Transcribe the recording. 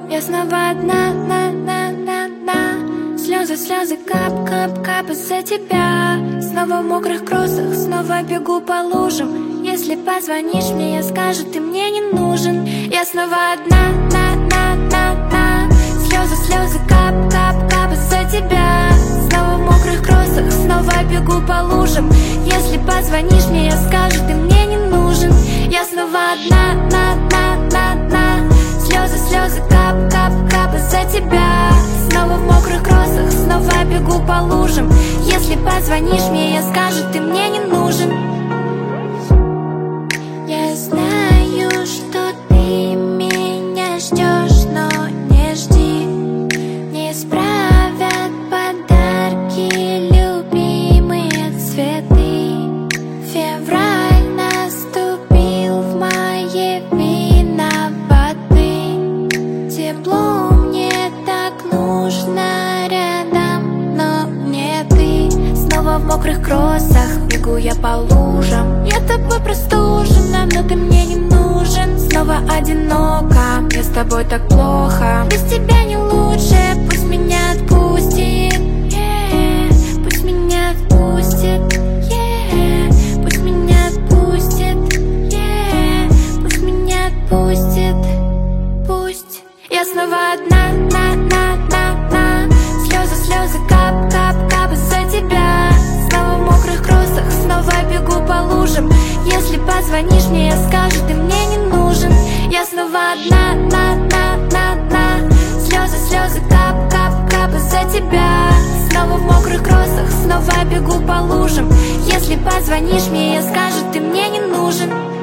Я снова одна, слезы, слезы, кап, кап, кап из-за тебя. Снова в мокрых кроссах, снова бегу по лужам. Если позвонишь мне, я скажу, ты мне не нужен. Я снова одна, слезы, слезы, кап, кап, кап из-за тебя. Снова в мокрых кроссах, снова бегу по лужам. Если позвонишь мне, я скажу, ты мне не нужен. Я снова одна, слезы, слезы, кап, кап, кап из-за тебя. Снова в мокрых кроссах, снова бегу по лужам. Если позвонишь мне, я скажу, ты мне не нужен. Я знаю, что ты меня ждешь, но не жди. Не исправят подарки, любимые цветы. Февраль наступил, в мае виноваты. Тепло мне так нужно рядом, но не ты. Снова в мокрых кроссах бегу я по лужам. Я тобой простужена, но ты мне не нужен. Снова одиноко, мне с тобой так плохо. Без тебя не лучше, пусть меня отпустит, пусть меня отпустит, пусть меня отпустит, пусть меня отпустит, пусть. Я снова одна, слезы, слезы, кап, кап, кап из-за тебя. Снова в мокрых кроссах, снова бегу по лужам. Если позвонишь мне, я скажу, ты мне не нужен. Я снова одна, слезы, слезы, кап, кап, кап из-за тебя. Снова в мокрых кроссах, снова бегу по лужам. Если позвонишь мне, я скажу, ты мне не нужен.